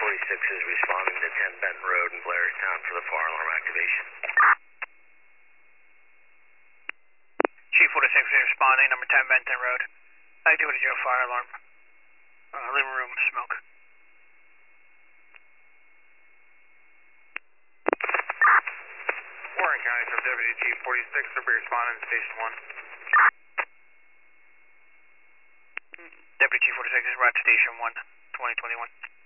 is responding to 10 Benton Road in Blairstown for the fire alarm activation. Chief 46 is responding, number 10 Benton Road. Activity 0 fire alarm. Living room smoke. Warren County from Deputy Chief 46 will be responding to Station 1. Deputy Chief 46 is right to Station 1, 2021.